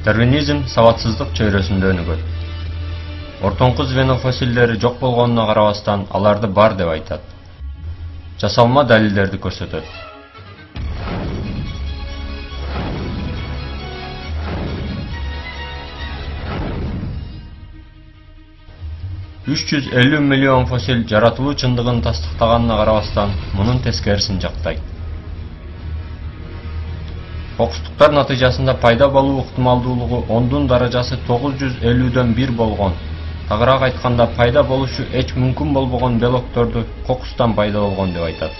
Дарвинизм сабатсыздык чөйрөсүндө өнүгөт. Ортоңку звено фосилдери жок болгонуна карабастан аларды бар деп айтат. Жасалма далилдерди көрсөтөт. $350 миллион фосил жаратылуу чындыгын тастыктаганына карабастан мунун тескерисин жактайт. Кокустуктар натыйжасында пайда болуу ыктымалдуулугу 10-дун даражасы 950дөн 1 болгон. Тагыраак айтканда, пайда болушу эч мүмкүн болбогон белокторду кокустан пайда болгон деп айтат.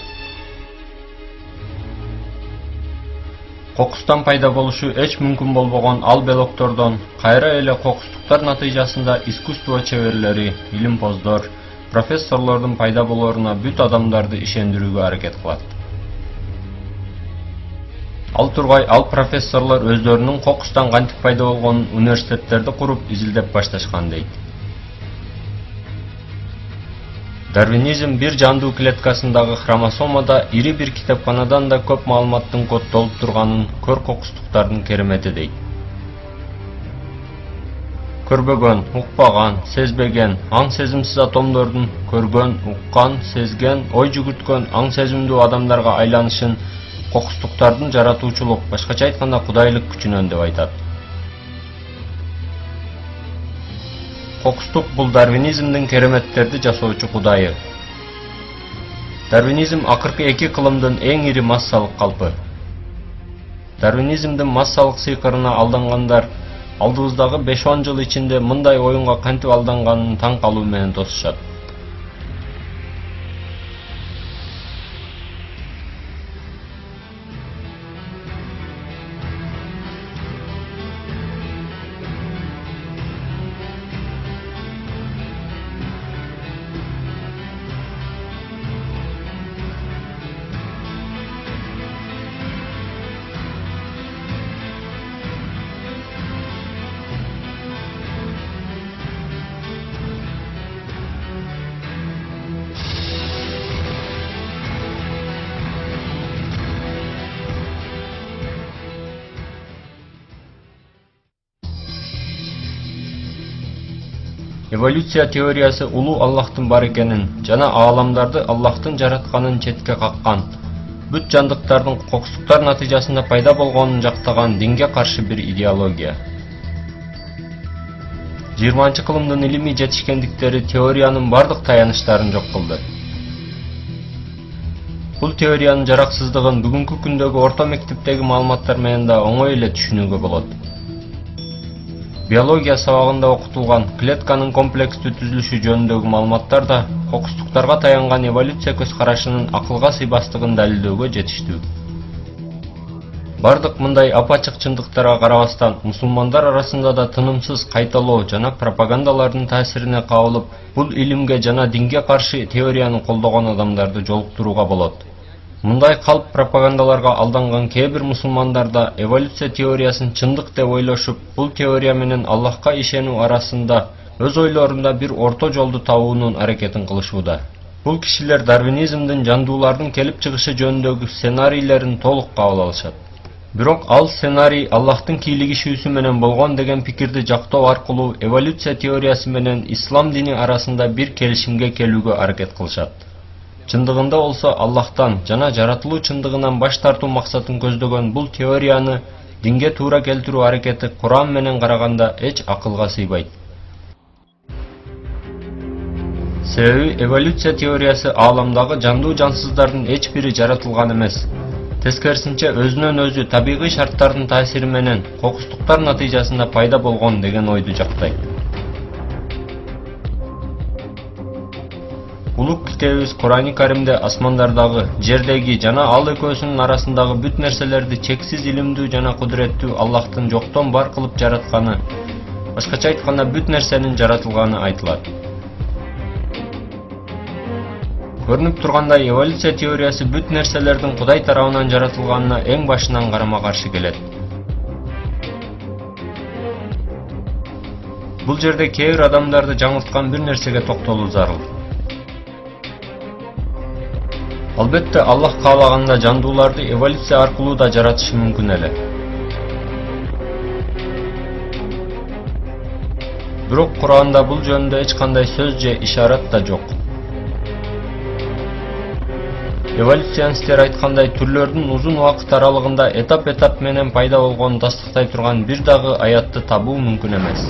Кокустан пайда болушу эч мүмкүн болбогон ал белоктордон кайра эле кокустуктар натыйжасында искусство чеберлери, илимпоздор, профессорлордун пайда болоруна бүт адамдарды ишендирүүгө аракет кылат. Ал тургай ал профессорлор өздөрүнүн кокустан кантип пайда болгонун университеттерди куруп изилдеп башташкан дейт. Дарвинизм бир жандуу клеткасындагы хромосомада ири бир китепканадан да көп маалыматтын коддолуп турганын көр кокустуктардын керемети дейт. Көрбөгөн, укпаган, сезбеген, аң-сезимсиз атомдордун көргөн, уккан, сезген, ой жүгүрткөн, аң-сезимдүү адамдарга айланышын кокустуктардын жаратуучулук, башкача айтканда кудайлык күчүнөн деп айтат. Кокустук бул дарвинизмдин кереметтерди жасоочу кудайы. Дарвинизм акыркы эки кылымдын эң ири массалык калпы. Дарвинизмдин массалык сыйкырына алдангандар алдыбыздагы 5-10 жыл ичинде мындай оюнга кантип алданганын таң калуу менен тосушат. Эволюция теориясы улуу Аллахтын бар экенин жана ааламдарды Аллахтын жаратканын четке каккан, бүт жандыктардын кокустуктар натыйжасында пайда болгонун жактаган динге каршы бир идеология. 20-кылымдын илимий жетишкендиктери теориянын бардык таяныштарын жок кылды. Бул теориянын жараксыздыгын бүгүнкү күндөгү орто мектептеги маалыматтар менен да оңой эле түшүнүүгө болот. Биология сабагында окутулган клетканын комплекстүү түзүлүшү жөнүндөгү маалыматтар да кокустуктарга таянган эволюция көз карашынын акылга сыйбастыгын далилдөөгө жетиштүү. Бардык мындай апачык чындыктарга карабастан, мусулмандар арасында да тынымсыз кайталоо жана пропагандалардын таасирине кабылып, бул илимге жана динге каршы теорияны колдогон адамдарды жолуктурууга болот. Мындай калп пропагандаларга алданган кээ бир мусулмандарда эволюция теориясын чындык деп ойлошуп, бул теория менен Аллахка ишенүү арасында өз ойлорунда бир орто жолду табуунун аракетин кылышууда. Бул кишилер дарвинизмдин жандуулардын келип чыгышы жөнүндөгү сценарийлерин толук кабыл алышат. Бирок ал сценарий Аллахтын кийлигишүүсү менен болгон деген пикирди жактоо аркылуу эволюция теориясы менен ислам дини арасында бир келишимге келүүгө аракет кылышат. Чындыгында болсо Аллахтан жана жаратылуу чындыгынан баш тартуу максатын көздөгөн бул теорияны динге туура келтирүү аракети Куран менен караганда эч акылга сыйбайт. Себеби эволюция теориясы ааламдагы жандуу жансыздардын эч бири жаратылган эмес. Тескерисинче өзүнөн өзү табигый шарттардын таасири менен кокустуктар натыйжасында пайда болгон деген ойду жактайт. Улук китебибиз Курани Каримде асмандардагы, жердеги жана ал экөөсүнүн арасындагы бүт нерселерди чексиз илимдүү жана кудуреттүү Аллахтын жоктон бар кылып жаратканы, башкача айтканда бүт нерсенин жаратылганы айтылат. Көрүнүп тургандай, эволюция теориясы бүт нерселердин Кудай тарабынан жаратылганына эң башынан карама-каршы келет. Бул жерде кээ бир адамдарды жаңылткан бир нерсеге токтолуу зарыл. Албетте, Аллах каалаганда жандууларды эволюция аркылуу да жаратышы мүмкүн эле. Бирок Куранда бул жөнүндө эч кандай сөз же ишарат да жок. Эволюционисттер айткандай, түрлөрдүн узун убакыт аралыгында этап менен пайда болгонун тастыктай турган бир дагы аятты табуу мүмкүн эмес.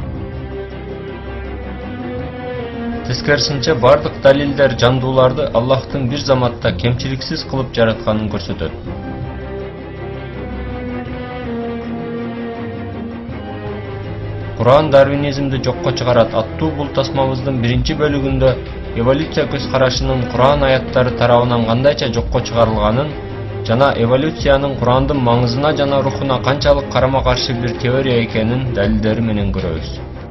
Тескерисинче, бардык далилдер жандууларды Аллахтын бир заматта кемчиликсиз кылып жаратканын көрсөтөт. Куран дарвинизмди жокко чыгарат аттуу бул тасмабыздын биринчи бөлүгүндө эволюция көз карашынын Куран аяттары тарабынан кандайча жокко чыгарылганын жана эволюциянын Курандын маңызына жана рухуна канчалык карама-каршы бир теория экенин далилдери менен көрөбүз.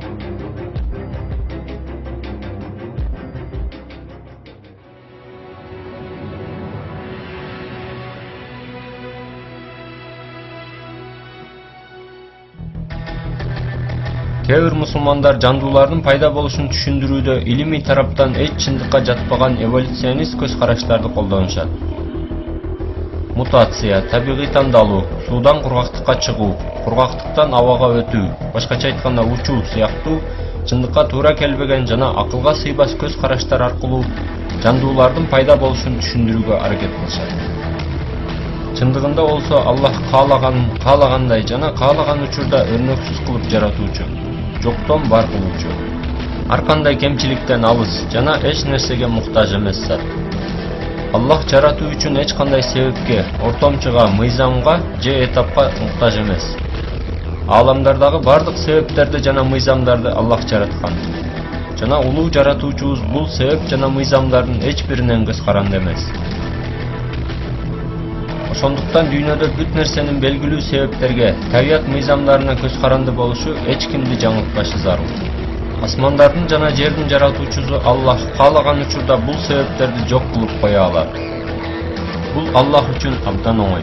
Кээ бир мусулмандар жандуулардын пайда болушун түшүндүрүүдө илимий тараптан эч чындыкка жатпаган эволюционист көз караштарды колдонушат. Мутация, табигый тандалуу, суудан кургактыкка чыгуу, кургактыктан абага өтүү, башкача айтканда учуу сыяктуу чындыкка туура келбеген жана акылга сыйбас көз караштар аркылуу жандуулардын пайда болушун түшүндүрүүгө аракет кылышат. Чындыгында болсо Аллах каалагандай жана каалаган учурда өрнөксүз кылып жаратуучу, жоктон бар кылуучу. Ар кандай кемчиликтен алыс жана эч нерсеге муктаж эмес зат. Аллах жаратуу үчүн эч кандай себепке, ортомчуга, мыйзамга же этапка муктаж эмес. Ааламдардагы бардык себептерди жана мыйзамдарды Аллах жараткан. Жана улуу жаратуучубуз бул себеп жана мыйзамдардын эч биринен көз каранды эмес. Ошондуктан дүйнөдө бүт нерсенин белгилүү себептерге, табият мыйзамдарына көз каранды болушу эч кимди жаңылтпашы зарыл. Асмандардын жана жердин жаратуучусу Аллах каалаган учурда бул себептерди жок кылып кое алат. Бул Аллах үчүн абдан оңой.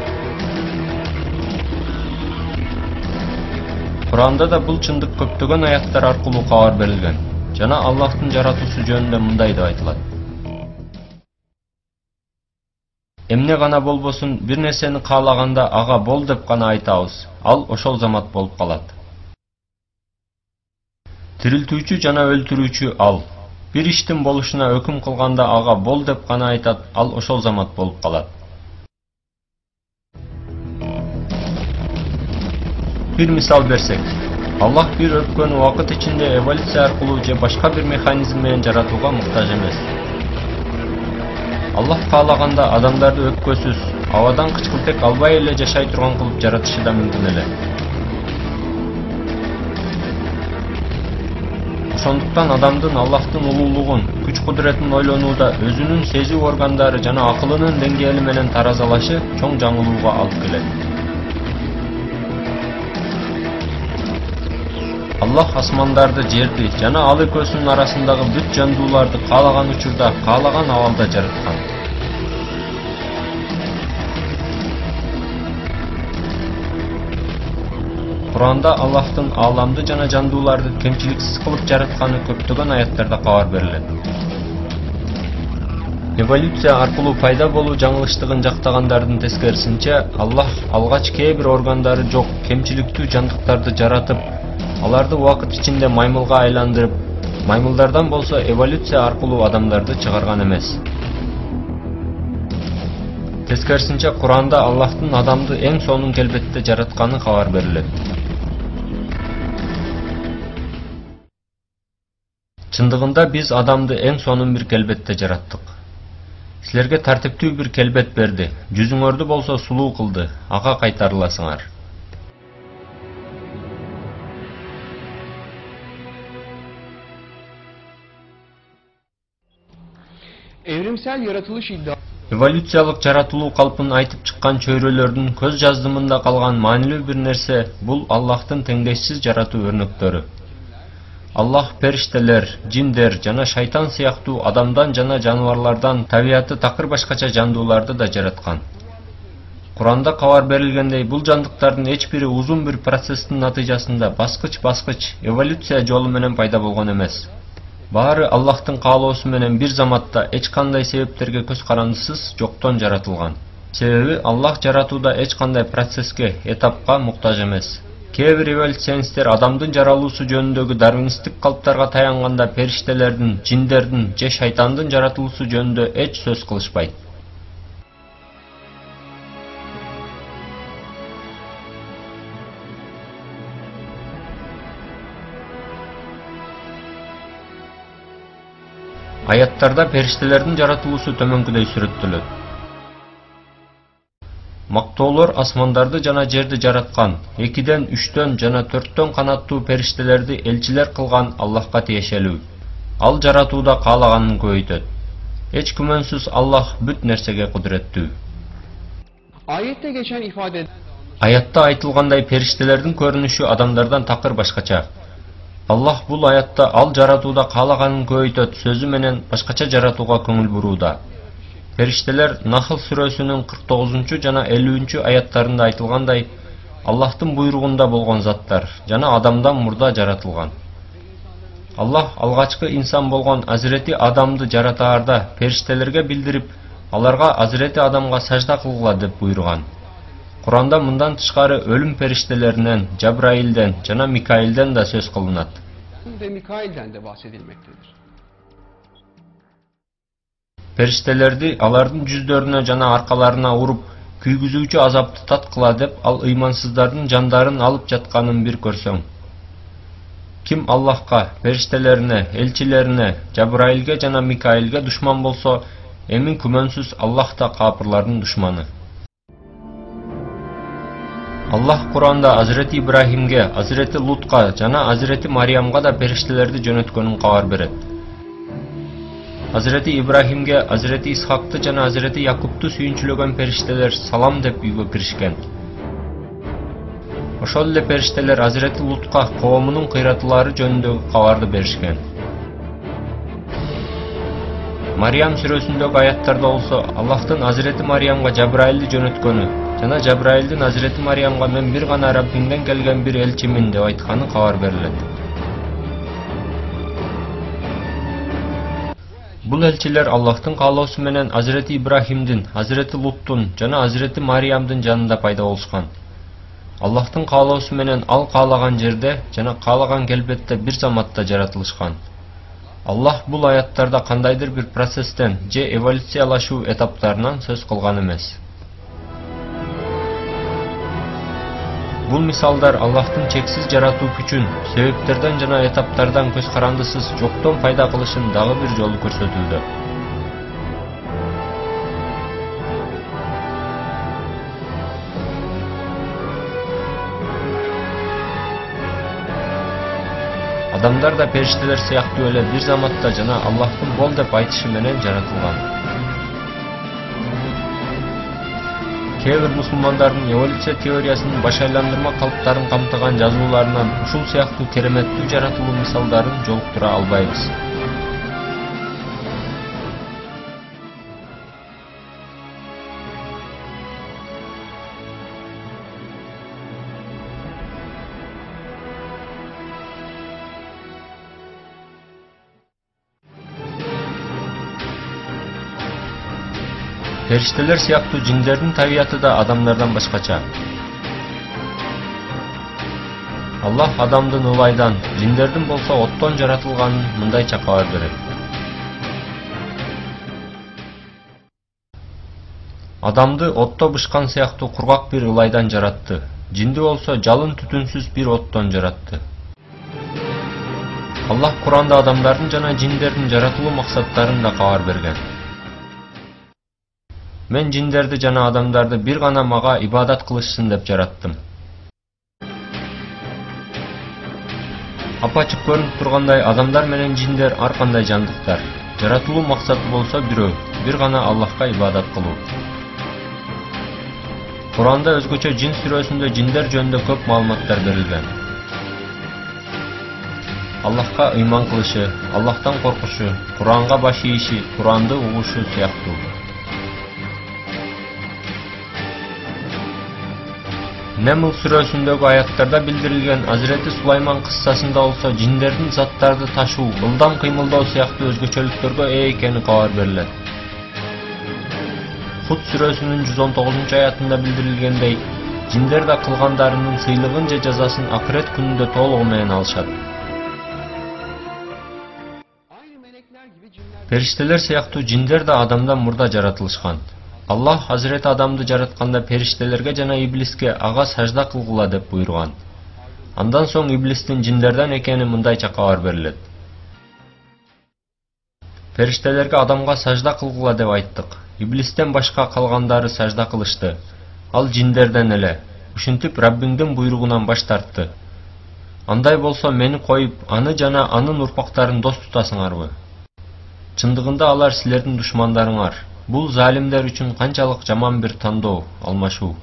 Куранда да бул чындык көптөгөн аяттар аркылуу кабар берилген. Жана Аллахтын жаратуусу жөнүндө мындай деп айтылат. Эмне гана болбосун, бир нерсени каалаганда ага бол деп гана айтабыз, ал ошол замат болуп калат. Тирилтүүчү жана өлтүрүүчү ал. Бир иштин болушуна өкүм кылганда ага бол деп гана айтат, ал ошол замат болуп калат. Бир мисал берсек, Аллах бир өпкөнү убакыт ичинде эволюция аркылуу же башка бир механизм менен жаратууга муктаж эмес. Аллах каалаганда адамдарды өпкөсүз, абадан кычкылтек албай эле жашай турган кылып жаратышы да мүмкүн эле. Ошондуктан адамдын Аллахтын улуулугун, күч-кудуретин ойлонууда өзүнүн сезүү органдары жана акылынын деңгээли менен таразалашы чоң жаңылууга алып келет. Аллах асмандарды, жерди жана ал экөөсүнүн арасындагы бүт жандууларды каалаган учурда, каалаган абалда жараткан. Куранда Аллахтын ааламды жана жандууларды кемчиликсиз кылып жаратканы көптөгөн аяттарда кабар берилет. Эволюция аркылуу пайда болуу жаңылыштыгын жактагандардын тескерисинче, Аллах алгач кээ бир органдары жок, кемчиликтүү жандыктарды жаратып, аларды убакыт ичинде маймылга айландырып, маймылдардан болсо эволюция аркылуу адамдарды чыгарган эмес. Тескерисинче, Куранда Аллахтын адамды эң сонун келбетте жаратканы кабар берилет. Чындыгында биз адамды эң сонун бир келбетте жараттык. Силерге тартиптүү бир келбет берди, жүзүңөрдү болсо сулуу кылды, ага кайтарыласыңар. Evrimsel yaratılış iddiası. Эволюциялык жаратылуу калпын айтып чыккан чөйрөлөрдүн көз жаздымында калган маанилүү бир нерсе бул Аллахтын теңдешсиз жаратуу өрнөктөрү. Аллах периштелер, жиндер жана шайтан сыяктуу адамдан жана жаныбарлардан табияты такыр башкача жандууларды да жараткан. Куранда кабар берилгендей, бул жандыктардын эч бири узун бир процесстин натыйжасында баскыч эволюция жолу менен пайда болгон эмес. Баары Аллахтын каалоосу менен бир заматта эч кандай себептерге көз карандысыз жоктон жаратылган. Себеби Аллах жаратууда эч кандай процесске, этапка муктаж эмес. Кээ бир эволюционисттер адамдын жаралуусу жөнүндөгү дарвинисттик калыптарга таянганда периштелердин, жиндердин же шайтандын жаратылуусу жөнүндө эч сөз кылышпайт. Аяттарда периштелердин жаратылуусу төмөнкүдөй сүрөттөлөт. Мактоолор асмандарды жана жерди жараткан, 2-ден 3-төн жана 4-төн канаттуу периштелерди элчилер кылган Аллахка тиешелүү. Ал жаратууда каалаганын көбөйтөт. Эч күмөнсүз Аллах бүт нерсеге кудуреттүү. Ayette geçen ifade Аятта айтылгандай периштелердин көрүнүшү адамдардан такыр башкача. Аллах бул аятта ал жаратууда каалаганын көбөйтөт сөзү менен башкача жаратууга көңүл бурууда. Периштелер Нахл сүрөсүнүн 49 жана 50 аяттарында айтылгандай, Аллахтын буйругунда болгон заттар жана адамдан мурда жаратылган. Аллах алгачкы инсан болгон Азирети Адамды жаратаарда периштелерге билдирип, аларга Азирети Адамга сажда кылгыла деп буйруган. Куранда мындан тышкары өлүм периштелеринен, Жабраилден жана Микаилден да сөз кылынат. ve Mikail'den de bahsedilmektedir. Периштелерди алардын жүздөрүнө жана аркаларына уруп, күйгүзүүчү азапты таткыла деп ал ыймансыздардын жандарын алып жатканын бир көрсөң. Ким Аллахка, периштелерине, элчилерине, Жабраилге жана Микаилге душман болсо, эми күмөнсүз Аллах да капырлардын душманы. Аллах Куранда Азирети Ибрахимге, Азирети Лутка жана Азирети Мариямга да периштелерди жөнөткөнүн кабар берет. Азирети Ибрахимге, Азирети Исхакты жана Азирети Якубту сүйүнчүлөгөн периштелер салам деп үйгө киришкен. Ошол эле периштелер Азирети Лутка коомунун кыйратылары жөнүндөгү кабарды беришкен. Мариям сүрөсүндөгү аяттарда болсо Аллахтын Азирети Мариямга Жабраилди жөнөткөнү жана Жабраилдин Азирети Мариямга мен бир гана Раббимден келген бир элчимин деп айтканы кабар берилет. Бул элчилер Аллахтын каалоосу менен Азирети Ибрахимдин, Азирети Луттун жана Азирети Мариямдын жанында пайда болушкан. Аллахтын каалоосу менен ал каалаган жерде жана каалаган келбетте бир заматта жаратылышкан. Аллах бул аяттарда кандайдыр бир процесстен же эволюциялашуу этаптарынан сөз кылган эмес. Бул мисалдар Аллахтын чексиз жаратуу күчүн, себептерден жана этаптардан көз карандысыз жоктон пайда кылышын дагы бир жолу көрсөтүүдө. Адамдар да периштелер сыяктуу эле бир заматта жана Аллахтын бол деп айтышы менен жаратылган. Кээ бир мусулмандардын эволюция теориясынын баш айландырма калыптарын камтыган жазууларынан ушул сыяктуу кереметтүү жаратылуу мисалдарын жолуктура албайбыз. Периштелер сыяктуу жиндердин табияты да адамдардан башкача. Аллах адамдын ылайдан, жиндердин болсо оттон жаратылганын мындайча кабар берет. Адамды отто бышкан сыяктуу кургак бир ылайдан жаратты. Жинди болсо жалын түтүнсүз бир оттон жаратты. Аллах Куранда адамдардын жана жиндердин жаратылуу максаттарын да кабар берген. Мен жиндерди жана адамдарды бир гана мага ибадат кылышсын деп жараттым. Апачык көрүнүп тургандай адамдар менен жиндер ар кандай жандыктар. Жаратылуу максаты болсо бирөө, бир гана Аллахка ибадат кылуу. Куранда өзгөчө жин сүрөсүндө жиндер жөнүндө көп маалыматтар берилген. Аллахка ыйман кылышы, Аллахтан коркушу, Куранга баш ийиши, Куранды угушу сыяктуу. Немл сүрөсүндөгү аяттарда билдирилген Азирети Сулайман кыссасында болсо жиндердин заттарды ташуу, ылдам кыймылдоо сыяктуу өзгөчөлүктөргө ээ экени кабар берилет. Худ сүрөсүнүн 119 аятында билдирилгендей, Жиндер да кылгандарынын сыйлыгын же жазасын акырет күнүндө толугу менен алышат. Aynı melekler gibi cinler Периштелер сыяктуу жиндер да адамдан мурда жаратылышкан. Аллах Hazreti Адамды жаратканда периштелерге жана иблиске ага сажда кылгыла деп буйруган. Андан соң иблистин жиндерден экени мындайча кабар берилет. Периштелерге адамга сажда кылгыла деп айттык. Иблистен башка калгандары сажда кылышты. Ал жиндерден эле. Ушинтип Раббиңдин буйругунан баш тартты. Андай болсо мени коюп, аны жана анын урпактарын дос тутасыңарбы? Чындыгында алар силердин душмандарыңар. Бул залимдер үчүн канчалык жаман бир тандоо, алмашуу.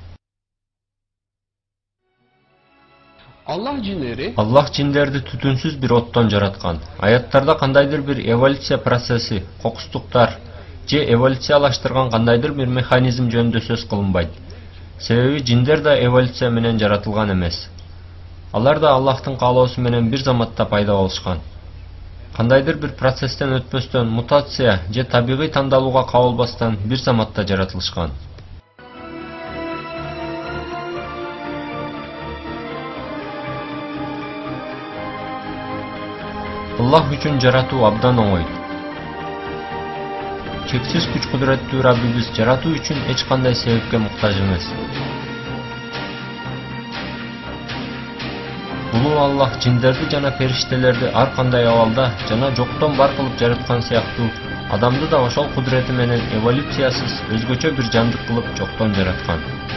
Аллах жиндерди түтүнсүз бир оттон жараткан. Аяттарда кандайдыр бир эволюция процесси, кокустуктар же эволюциялаштырган кандайдыр бир механизм жөнүндө сөз кылынбайт. Себеби жиндер да эволюция менен жаратылган эмес. Алар да Аллахтын каалоосу менен бир заматта пайда болушкан. Кандайдыр бир процесстен өтпөстөн, мутация же табигый тандалууга кабылбастан бир заматта жаратылышкан. Аллах үчүн жаратуу абдан оңой. Чексиз күч кудуреттүү Раббибиз жаратуу үчүн эч кандай себепке муктаж эмес. Улуу Аллах жиндерди жана периштелерди ар кандай абалда жана жоктон бар кылып жараткан сыяктуу, адамды да ошол кудурети менен эволюциясыз өзгөчө бир жандык кылып жоктон жараткан.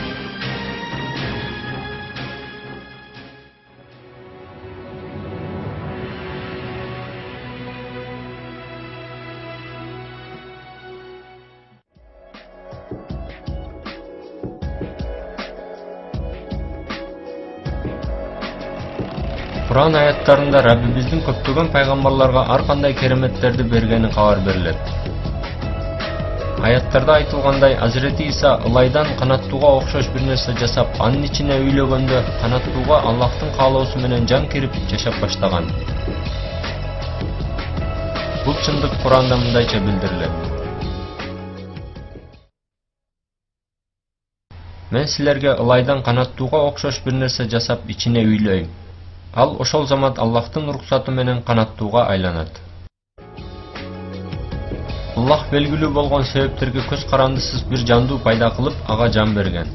Kur'an аяттарында Раббибиздин көптөгөн пайгамбарларга ар кандай кереметтерди бергени кабар берилет. Аяттарда айтылгандай, Hazreti Иса ылайдан канаттууга окшош бир нерсе жасап, анын ичине үйлөгөндө канаттууга Аллахтын каалоосу менен жан кирип жашап баштаган. Бул чындык Кур'анда мындайча билдирилет. Мен силерге ылайдан канаттууга окшош бир нерсе жасап ичине үйлөйм. Ал ошол замат Аллахтын уруксаты менен канаттууга айланат. Аллах белгилүү болгон себептерге көз карандысыз бир жандуу пайда кылып, ага жан берген.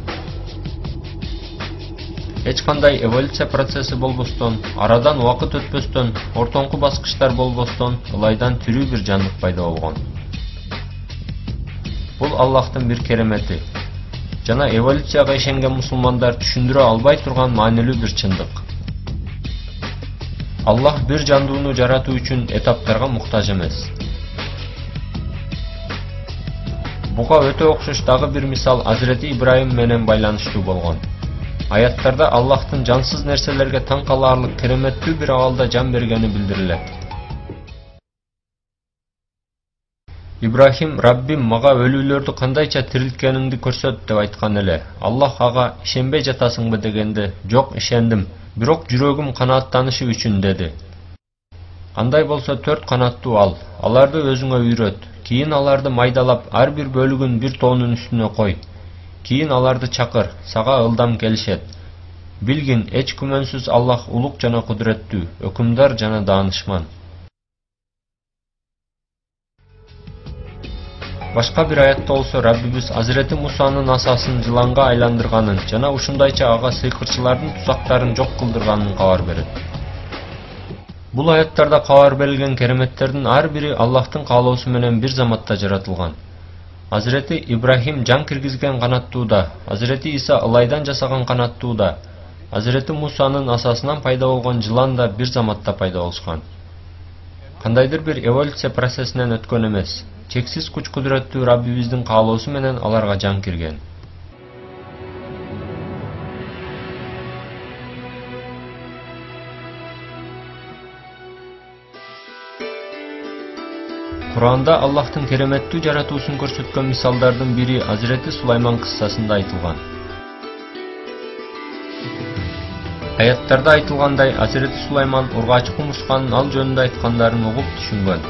Эч кандай эволюция процесси болбостон, арадан убакыт өтпөстөн, ортоңку баскычтар болбостон, ылайдан тирүү бир жандык пайда болгон. Бул Аллахтын бир керемети. Жана эволюцияга ишенген мусулмандар түшүндүрө албай турган маанилүү бир чындык. Аллах бир жандууну жаратуу үчүн этаптарга муктаж эмес. Буга өтө окшош дагы бир мисал Hazreti Ибрайым менен байланыштуу болгон. Аяттарда Аллахтын жансыз нерселерге таң каларлык кереметтүү бир абалда жан бергени билдирилет. Ибрахим, Раббим мага өлүүлөрдү кандайча тирилткениңди көрсөт деп айткан эле. Аллах ага ишенбей жатасыңбы дегенде, жок, ишендим. Бирок жүрөгүм канааттанышы үчүн деди. Андай болсо 4 канаттуу ал, аларды өзүңө үйрөт. Кийин аларды майдалап, ар бир бөлүгүн бир тоонун үстүнө кой. Кийин аларды чакыр, сага ылдам келишет. Билгин, эч күмөнсүз Аллах улук жана кудуреттүү, өкүмдар жана даанышман. Башка бир аятта болсо Раббибиз Hazreti Мусанын асасын жыланга айландырганын жана ушундайча ага сыйкырчылардын тузактарын жок кылдырганын кабар берет. Бул аяттарда кабар берилген кереметтердин ар бири Аллахтын каалоосу менен бир заматта жаратылган. Hazreti Ибрахим жан киргизген канаттууда, Hazreti Иса ылайдан жасаган канаттууда, Hazreti Мусанын асасынан пайда болгон жылан да бир заматта пайда болушкан. Кандайдыр бир эволюция процессинен өткөн эмес. Чексиз күч кудуреттүү Раббибиздин каалоосу менен аларга жан кирген. Кур'анда Аллахтын кереметтүү жаратуусун көрсөткөн мисалдардын бири Hazreti Сулайман кыссасында айтылган. Аяттарда айтылгандай, Hazreti Сулайман ургач кумурсканын ал жөнүндө айткандарын угуп түшүнгөн.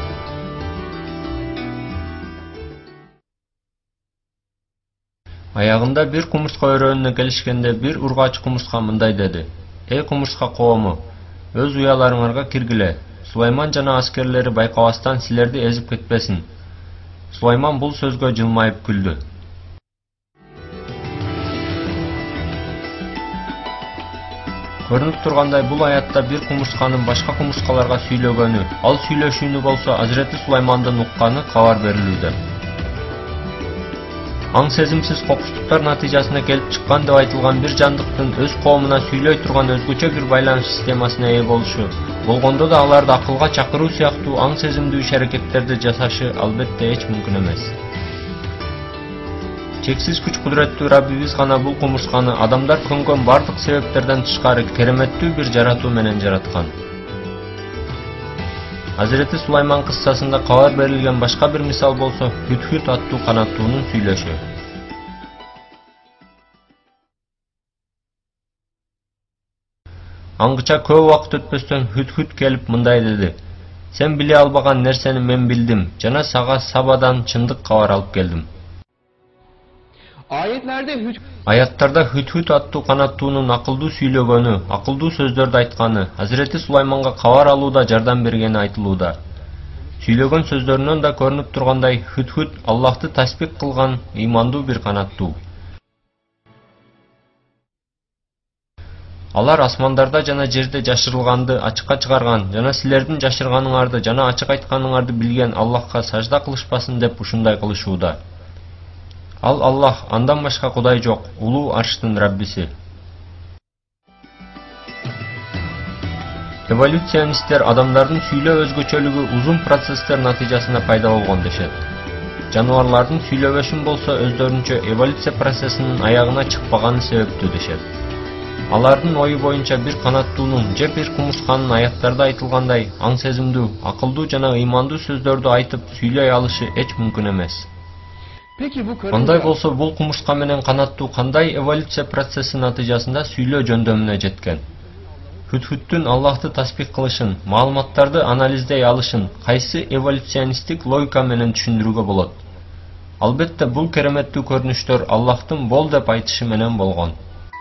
Аягында бир кумурска өрөөнүнө келишкенде бир ургач кумурска мындай деди: "Эй кумурска коому, өз уяларыңарга киргиле. Сулайман жана аскерлери байкабастан силерди эзип кетпесин." Сулайман бул сөзгө жылмайып күлдү. Көрүнүп тургандай, бул аятта бир кумурсканын башка кумурскаларга сүйлөгөнү, ал сүйлөшүүнү болсо Азирети Сулаймандын укканы кабар берилүүдө. Аң сезимсиз кокустуктар натыйжасында келип чыккан деп айтылган бир жандыктын өз коомуна сүйлөй турган өзгөчө бир байланыш системасына ээ болушу, болгондо да аларды акылга чакыруу сыяктуу аң сезимдүү иш-аракеттерди жасашы албетте эч мүмкүн эмес. Чексиз күч кудуреттүү Раббибиз гана бул кумурсканы адамдар көнгөн бардык себептерден тышкары кереметтүү бир жаратуу менен жараткан. Азирети Сулайман кыссасында кабар берилген башка бир мисал болсо Хүд-Хүд аттуу канаттуунун сүйлөшү. Аңгыча көп убакыт өтпөстөн Хүд-Хүд келип мындай деди: "Сен биле албаган нерсени мен билдим жана сага Сабадан чындык кабар алып келдим." Аяттарда Хүд-Хүд аттуу канаттуунун акылдуу сүйлөгөнү, акылдуу сөздөрдү айтканы, Азирети Сулайманга кабар алууда жардам бергени айтылууда. Сүйлөгөн сөздөрүнөн да көрүнүп тургандай, Хүд-Хүд Аллахты тасбих кылган ыймандуу бир канаттуу. Алар асмандарда жана жерде жашырылганды ачыкка чыгарган жана силердин жашырганыңарды жана ачык айтканыңарды билген Аллахка сажда кылышпасын деп ушундай кылышууда. Ал Аллах, андан башка кудай жок, улуу арштын Раббиси. Эволюционисттер адамдардын сүйлөө өзгөчөлүгү узун процесстер натыйжасында пайда болгон дешет. Жаныбарлардын сүйлөбөшүн болсо өздөрүнчө эволюция процессинин аягына чыкпаганы себептүү дешет. Алардын ою боюнча бир канаттуунун же бир кумурсканын аяттарда айтылгандай аң сезимдүү, акылдуу жана ыймандуу сөздөрдү айтып сүйлөй алышы эч мүмкүн эмес. Андай болсо бул кумурска менен канаттуу кандай эволюция процесси натыйжасында сүйлөө жөндөмүнө жеткен? Хүд-Хүдтүн Аллахты тасбих кылышын, маалыматтарды анализдей алышын кайсы эволюционисттик логика менен түшүндүрүүгө болот? Албетте бул кереметтүү көрүнүштөр Аллахтын бол деп айтышы менен болгон.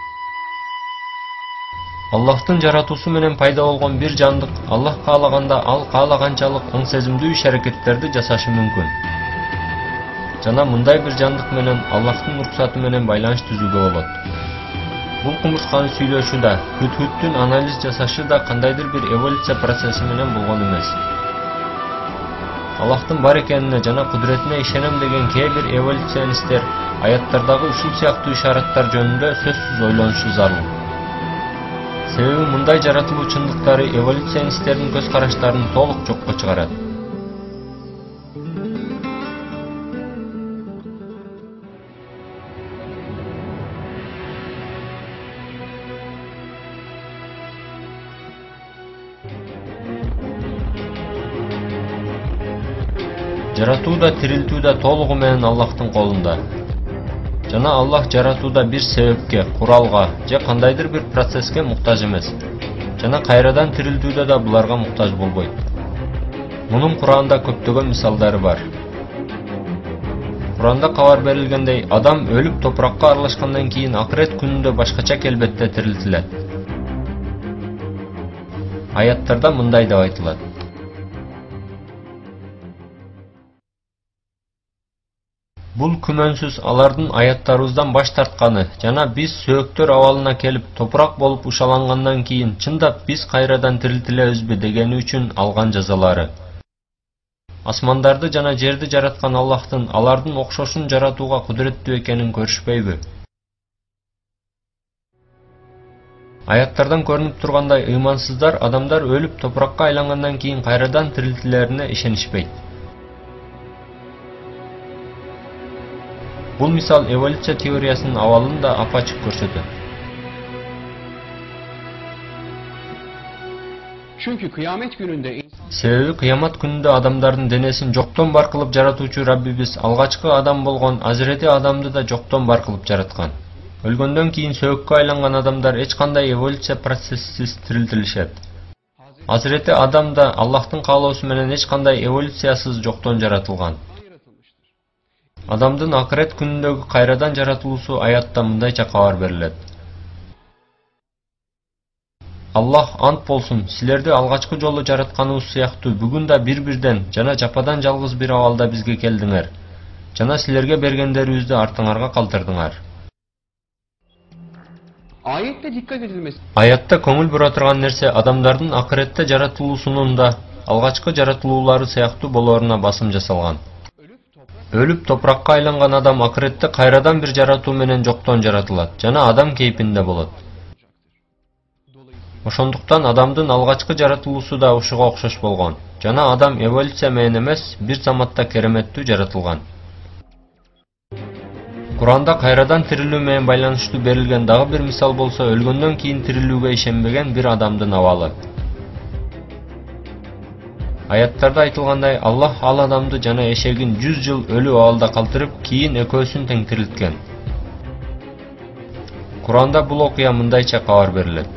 Аллахтын жаратуусу менен пайда болгон бир жандык Аллах каалаганда ал каалаганчалык аң сезимдүү иш-аракеттерди жасашы мүмкүн. Жана мындай бир жандык менен Аллахтын уруксаты менен байланыш түзүүгө болот. Бул кумурсканын сүйлөшү да, Хүд-Хүдтүн анализ жасашы да кандайдыр бир эволюция процесси менен болгон эмес. Аллахтын бар экенине жана кудуретине ишенем деген кээ бир эволюционисттер аяттардагы ушул сыяктуу ишараттар жөнүндө сөзсүз ойлонушу зарыл. Себеби мындай жаратылуу чындыктары эволюционисттердин көз караштарын толук жокко чыгарат. Жаратуу да тирилтүү да толугу менен Аллахтын колунда. Жана Аллах жаратууда бир себепке, куралга же кандайдыр бир процесске муктаж эмес. Жана кайрадан тирилтүүдө да буларга муктаж болбойт. Мунун Куранда көптөгөн мисалдары бар. Куранда кабар берилгендей, адам өлүп топуракка аралашкандан кийин акырет күнүндө башкача келбетте тирилтилет. Аяттарда мындай деп айтылат: Бул күмөнсүз алардын аяттарыбыздан баш тартканы жана биз сөөктөр абалына келип топурак болуп ушалангандан кийин чындап биз кайрадан тирилтилебизби дегени үчүн алган жазалары. Асмандарды жана жерди жараткан Аллахтын алардын окшошун жаратууга кудуреттүү экенин көрүшпөйбү? Аяттардан көрүнүп тургандай, ыймансыздар адамдар өлүп топуракка айлангандан кийин кайрадан тирилтилерине ишенишпейт. Бул мисал эволюция теориясынын абалын да апачык көрсөтөт. Себеби кыямат күнүндө адамдардын денесин жоктон бар кылып жаратуучу Раббибиз алгачкы адам болгон Азирети Адамды да жоктон бар кылып жараткан. Өлгөндөн кийин сөөккө айланган адамдар эч кандай эволюция процессисиз тирилтилишет. Азирети Адам да Аллахтын каалоосу менен эч кандай эволюциясыз жоктон жаратылган. Адамдын акырет күнүндөгү кайрадан жаратылуусу аятта мындайча кабар берилет. Аллах ант болсун, силерди алгачкы жолу жаратканыбыз сыяктуу бүгүн да бир-бирден жана жападан жалгыз бир абалда бизге келдиңер. Жана силерге бергендерибизди артыңарга калтырдыңар. Ayette dikkat edilmesi. Аятта көңүл бура турган нерсе адамдардын акыретте жаратылуусунун да алгачкы жаратылуулары сыяктуу болоруна басым жасалган. Өлүп топуракка айланган адам акыретте кайрадан бир жаратуу менен жоктон жаратылат жана адам кейпинде болот. Ошондуктан адамдын алгачкы жаратылуусу да ушуга окшош болгон. Жана адам эволюция менен эмес, бир заматта кереметтүү жаратылган. Куранда кайрадан тирилүү менен байланыштуу берилген дагы бир мисал болсо, өлгөндөн кийин тирилүүгө ишенбеген бир адамдын абалы. Аяттарда айтылгандай, Аллах ал адамды жана эшегин 100 жыл өлүү абалда калтырып, кийин экөөсүн тең тирилткен. Куранда бул окуя мындайча кабар берилет.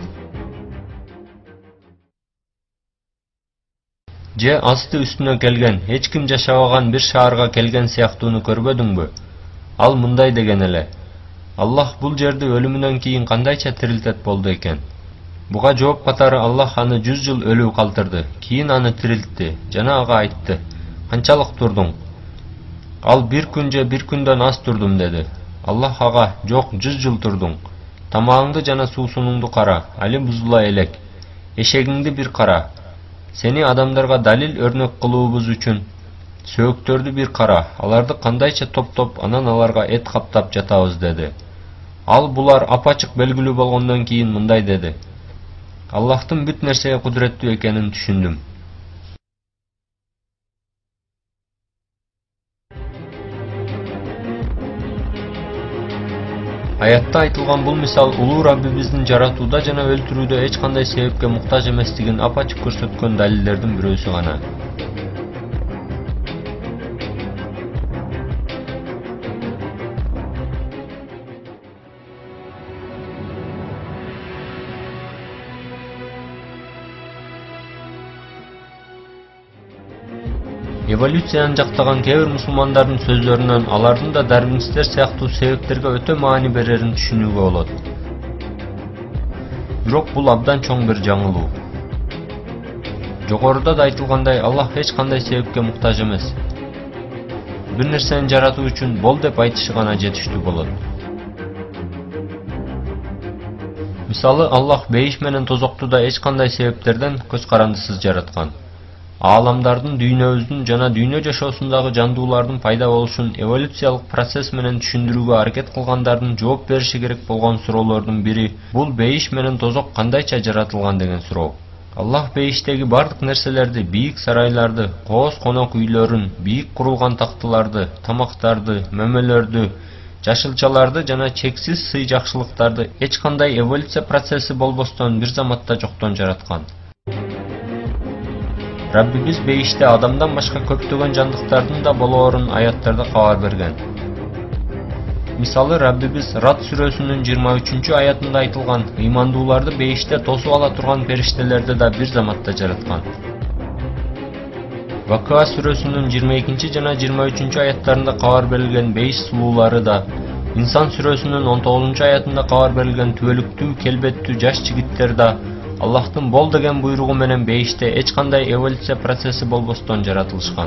Же асты үстүнө келген, эч ким жашабаган бир шаарга келген сыяктууну көрбөдүңбү? Ал мындай деген эле. Аллах бул жерди өлүмүнөн кийин кандайча тирилтет болду экен? Буга жооп катары Аллах аны 100 жыл өлүү калтырды, кийин аны тирилтти, жана ага айтты: "Канчалык турдуң?" Ал "1 күн же 1 күндөн аз турдум" деди. Аллах ага: "Жок, 100 жыл турдуң. Тамагыңды жана суусунуңду кара, али бузула элек. Эшегиңди бир кара. Сени адамдарга далил өрнөк кылуубуз үчүн сөөктөрдү бир кара, аларды кандайча топтоп, анан аларга эт каптап жатабыз" деди. Ал булар апачык белгилүү болгондон кийин мындай деди: "Аллахтын бүт нерсеге кудуреттүү экенин түшүндүм." Аятта айтылган бул мисал улуу Раббибиздин жаратууда жана өлтүрүүдө эч кандай себепке муктаж эместигин апачык көрсөткөн далилдердин бирөөсү гана. Эволюцияны жактаган кээ бир мусулмандардын сөздөрүнөн алардын да дарвинисттер сыяктуу себептерге өтө маани берерин түшүнүүгө болот. Бирок бул абдан чоң бир жаңылуу. Жогоруда да айтылгандай, Аллах эч кандай себепке муктаж эмес. Бир нерсени жаратуу үчүн бол деп айтышы гана жетиштүү болот. Мисалы, Аллах бейиш менен тозокту да эч кандай себептерден көз карандысыз жараткан. Ааламдардын, дүйнөбүздүн жана дүйнө жашоосундагы жандуулардын пайда болушун эволюциялык процесс менен түшүндүрүүгө аракет кылгандардын жооп бериши керек болгон суроолордун бири бул бейиш менен тозок кандайча жаратылган деген суроо. Аллах бейиштеги бардык нерселерди, бийик сарайларды, кооз конок үйлөрүн, бийик курулган тактыларды, тамактарды, мөмөлөрдү, жашылчаларды жана чексиз сый жакшылыктарды эч кандай эволюция процесси болбостон бир заматта жоктон жараткан. Раббибиз бейиште адамдан башка көптөгөн жандыктардын да болоорун аяттарда кабар берген. Мисалы, Раббибиз Рад сүрөсүнүн 23 аятында айтылган ыймандууларды бейиште тосуп ала турган периштелерди да бир заматта жараткан. Вакыа сүрөсүнүн 22 жана 23 аяттарында кабар берилген бейиш сулуулары да, Инсан сүрөсүнүн 19 аятында кабар берилген түбөлүктүү, келбеттүү жаш жигиттер да Аллахтын бол деген буйругу менен бейиште эч кандай эволюция процесси болбостон жаратылышкан.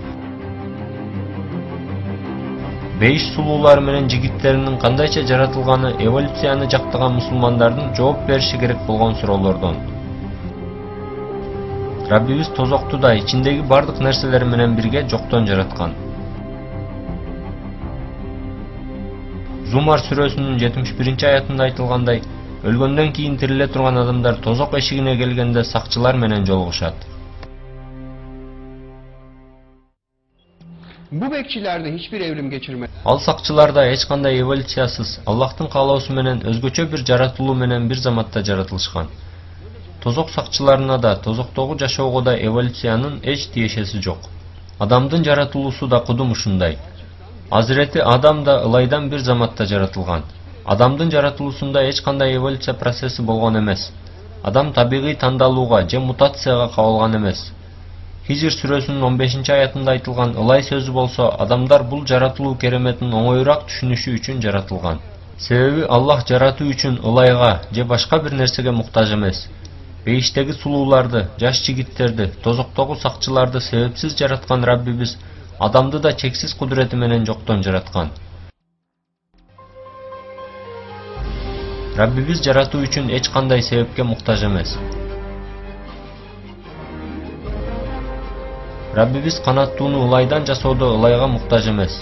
Бейиш сулуулары менен жигиттеринин кандайча жаратылганы эволюцияны жактаган мусулмандардын жооп бериши керек болгон суроолордон. Раббибиз тозокту да ичиндеги бардык нерселер менен бирге жоктон жараткан. Зумар сүрөсүнүн 71 аятында айтылгандай, өлгөндөн кийин тириле турган адамдар тозок эшигине келгенде сакчылар менен жолугушат. Bu bekçilerde hiçbir evrim geçirmedi. Ал сакчыларда эч кандай эволюциясыз, Аллахтын каалоосу менен өзгөчө бир жаратылуу менен бир заматта жаратылышкан. Тозок сакчыларына да, тозоктогу жашоого да эволюциянын эч тиешеси жок. Адамдын жаратылуусу да кудум ушундай. Азирети Адам да ылайдан бир заматта жаратылган. Адамдын жаратылуусунда эч кандай эволюция процесси болгон эмес. Адам табигый тандалууга же мутацияга кабылган эмес. Хижр сүрөсүнүн 15-аятында айтылган ылай сөзү болсо, адамдар бул жаратылуу кереметин оңоюраак түшүнүшү үчүн жаратылган. Себеби Аллах жаратуу үчүн ылайга же башка бир нерсеге муктаж эмес. Бейиштеги сулууларды, жаш жигиттерди, тозоктогу сакчыларды себепсиз жараткан Раббибиз адамды да чексиз кудурети менен жоктон жараткан. Раббибиз жаратуу үчүн эч кандай себепке муктаж эмес. Раббибиз канаттууну ылайдан жасоодо ылайга муктаж эмес.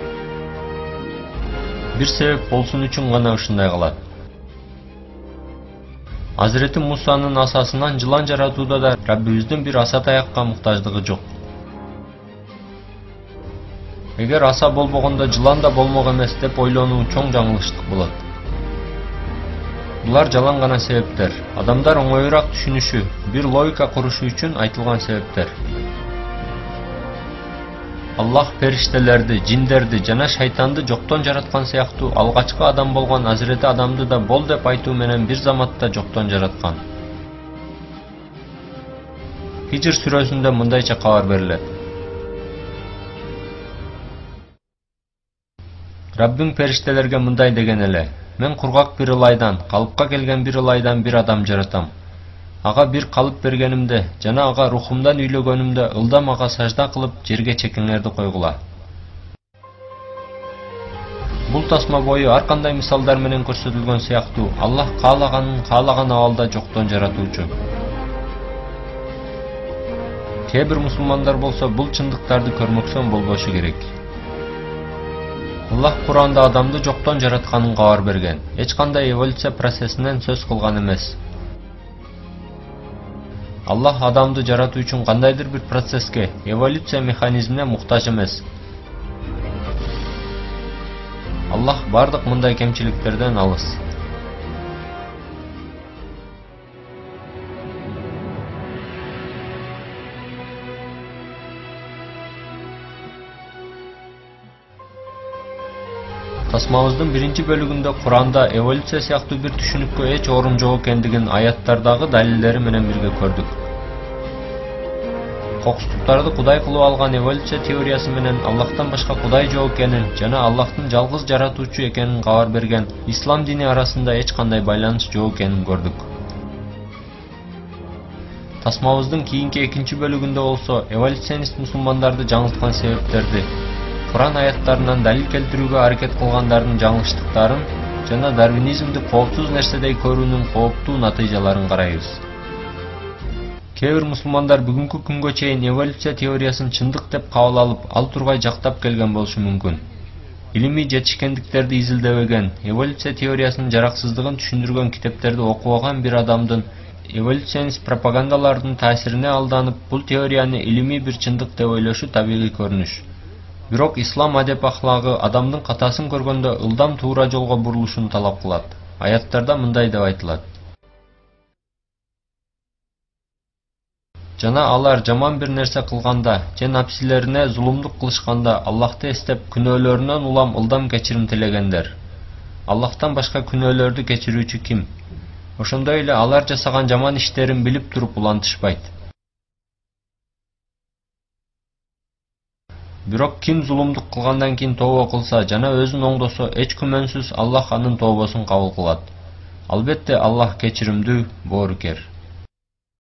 Бир себеп болсун үчүн гана ушундай кылат. Азирети Мусанын асасынан жылан жаратууда да Раббибиздин бир аса таякка муктаждыгы жок. Эгер аса болбогондо жылан да болмок эмес деп ойлонуу чоң жаңылыштык болот. Булар жалаң гана себептер. Адамдар оңоюраак түшүнүшү, бир логика курушу үчүн айтылган себептер. Аллах периштелерди, жиндерди жана шайтанды жоктон жараткан сыяктуу алгачкы адам болгон Азирети Адамды да бол деп айтуу менен бир заматта жоктон жараткан. Хижр сүрөсүндө мындайча кабар берилет. Раббиң периштелерге мындай деген эле: мен кургак бир ылайдан, калыпка келген бир ылайдан бир адам жаратам. Ага бир калып бергенимде жана ага рухумдан үйлөгөнүмдө ылдам ага сажда кылып жерге чекеңерди койгула. Бул тасма бою ар кандай мисалдар менен көрсөтүлгөн сыяктуу Аллах каалаганын каалаган абалда жоктон жаратуучу. Кээ бир мусулмандар болсо бул чындыктарды көрмөксөн болбошу керек. Аллах Куранда адамды жоктон жаратканын кабар берген. Эч кандай эволюция процессинен сөз кылган эмес. Аллах адамды жаратуу үчүн кандайдыр бир процесске, эволюция механизмине муктаж эмес. Аллах бардык мындай кемчиликтерден алыс. Тасмабыздын биринчи бөлүгүндө Куранда эволюция сыяктуу бир түшүнүккө эч орун жок экендигин аяттардагы далилдери менен бирге көрдүк. Кокустуктарды кудай кылып алган эволюция теориясы менен Аллахтан башка кудай жок экенин жана Аллахтын жалгыз жаратуучу экенин кабар берген ислам дини арасында эч кандай байланыш жок экенин көрдүк. Тасмабыздын кийинки экинчи бөлүгүндө болсо эволюционист мусулмандарды жаңылткан себептерди, Куран аяттарынан далил келтирүүгө аракет кылгандардын жаңылыштыктарын жана дарвинизмди коопсуз нерседей көрүүнүн кооптуу натыйжаларын карайбыз. Кээ бир мусулмандар бүгүнкү күнгө чейин эволюция теориясын чындык деп кабыл алып, ал тургай жактап келген болушу мүмкүн. Илимий жетишкендиктерди изилдебеген, эволюция теориясынын жараксыздыгын түшүндүргөн китептерди окубаган бир адамдын эволюционист пропагандалардын таасирине алданып, бул теорияны илимий бир чындык деп ойлошу табигый көрүнүш. Бирок ислам адеп ахлагы адамдын катасын көргөндө ылдам туура жолго бурулушун талап кылат. Аяттарда мындай деп айтылат: жана алар жаман бир нерсе кылганда же напсилерине зулумдук кылышканда Аллахты эстеп күнөөлөрүнөн улам ылдам кечирим тилегендер. Аллахтан башка күнөөлөрдү кечирүүчү ким? Ошондой эле алар жасаган жаман иштерин билип туруп улантышпайт. Бирок ким зулумдук кылгандан кийин тобо кылса жана өзүн оңдосо, эч күмөнсүз Аллах анын тобосун кабыл кылат. Албетте Аллах кечиримдүү, боорукер.